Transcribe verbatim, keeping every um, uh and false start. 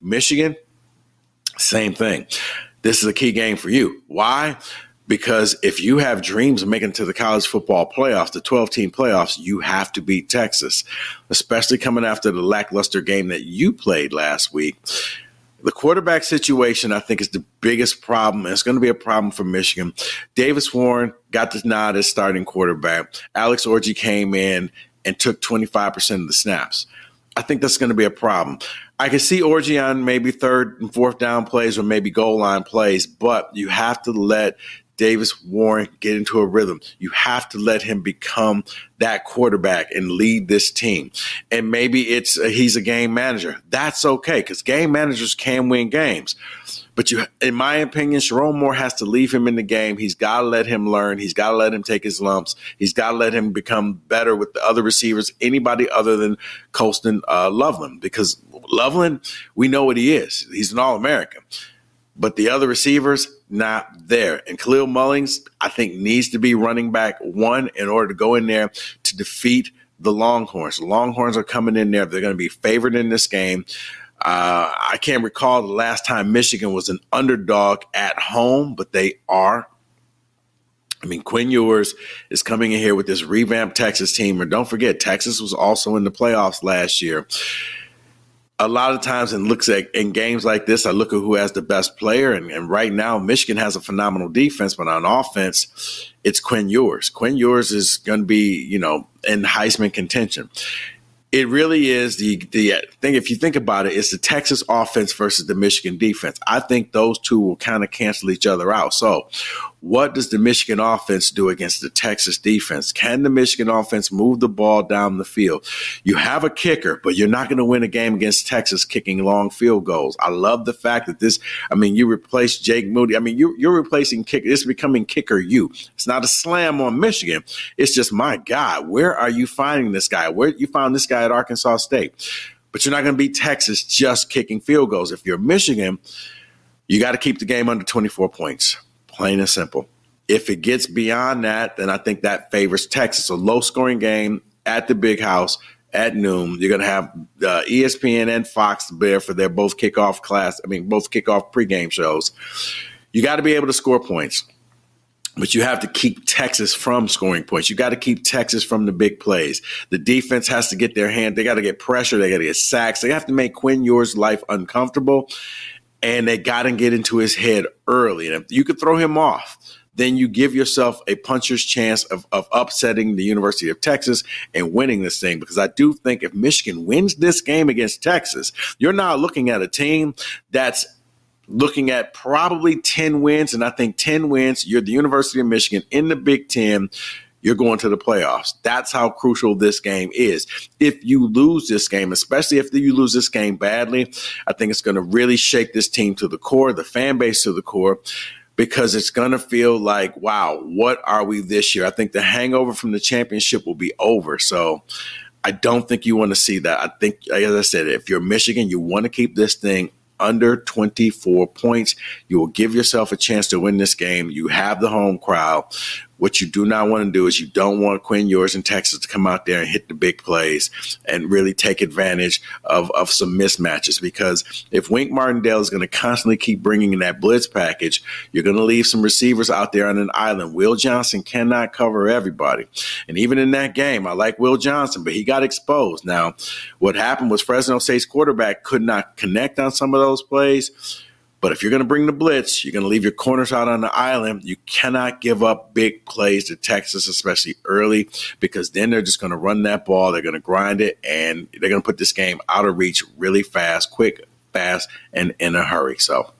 Michigan, same thing. This is a key game for you. Why? Because if you have dreams of making it to the college football playoffs, the twelve-team playoffs, you have to beat Texas, especially coming after the lackluster game that you played last week. The quarterback situation, I think, is the biggest problem. It's going to be a problem for Michigan. Davis Warren got the nod as starting quarterback. Alex Orji came in and took twenty-five percent of the snaps. I think that's going to be a problem. I can see Orji on maybe third and fourth down plays or maybe goal line plays, but you have to let Davis Warren get into a rhythm. You have to let him become that quarterback and lead this team. And maybe it's uh, he's a game manager. That's okay, because game managers can win games. But you, in my opinion, Sharon Moore has to leave him in the game. He's got to let him learn. He's got to let him take his lumps. He's got to let him become better with the other receivers, anybody other than Colston uh, Loveland. Because Loveland, we know what he is. He's an All-American. But the other receivers, not there. And Khalil Mullings, I think, needs to be running back one in order to go in there to defeat the Longhorns. The Longhorns are coming in there. They're going to be favored in this game. Uh, I can't recall the last time Michigan was an underdog at home, but they are. I mean, Quinn Ewers is coming in here with this revamped Texas team. And don't forget, Texas was also in the playoffs last year. A lot of times in looks at in games like this, I look at who has the best player. And, and right now, Michigan has a phenomenal defense, but on offense, it's Quinn Ewers. Quinn Ewers is going to be, you know, in Heisman contention. It really is the the thing. If you think about it, it's the Texas offense versus the Michigan defense. I think those two will kind of cancel each other out. So what does the Michigan offense do against the Texas defense? Can the Michigan offense move the ball down the field? You have a kicker, but you're not going to win a game against Texas kicking long field goals. I love the fact that this, I mean, you replace Jake Moody. I mean, you, you're replacing kicker. It's becoming kicker you. It's not a slam on Michigan. It's just, my God, where are you finding this guy? Where you found this guy at Arkansas State? But you're not going to beat Texas just kicking field goals. If you're Michigan, you got to keep the game under twenty-four points. Plain and simple. If it gets beyond that, then I think that favors Texas. A low-scoring game at the Big House at noon. You're going to have uh, E S P N and Fox there for their both kickoff class. I mean, both kickoff pregame shows. You got to be able to score points, but you have to keep Texas from scoring points. You got to keep Texas from the big plays. The defense has to get their hand. They got to get pressure. They got to get sacks. They have to make Quinn Ewers' life uncomfortable. And they got to get into his head early. And if you could throw him off, then you give yourself a puncher's chance of, of upsetting the University of Texas and winning this thing. Because I do think if Michigan wins this game against Texas, you're now looking at a team that's looking at probably ten wins. And I think ten wins, you're the University of Michigan in the Big Ten. You're going to the playoffs. That's how crucial this game is. If you lose this game, especially if you lose this game badly, I think it's going to really shake this team to the core, the fan base to the core, because it's going to feel like, wow, what are we this year? I think the hangover from the championship will be over. So I don't think you want to see that. I think, as I said, if you're Michigan, you want to keep this thing under twenty-four points. You will give yourself a chance to win this game. You have the home crowd. What you do not want to do is you don't want Quinn Ewers in Texas to come out there and hit the big plays and really take advantage of, of some mismatches. Because if Wink Martindale is going to constantly keep bringing in that blitz package, you're going to leave some receivers out there on an island. Will Johnson cannot cover everybody. And even in that game, I like Will Johnson, but he got exposed. Now, what happened was Fresno State's quarterback could not connect on some of those plays. But if you're going to bring the blitz, you're going to leave your corners out on the island. You cannot give up big plays to Texas, especially early, because then they're just going to run that ball. They're going to grind it, and they're going to put this game out of reach really fast, quick, fast, and in a hurry. So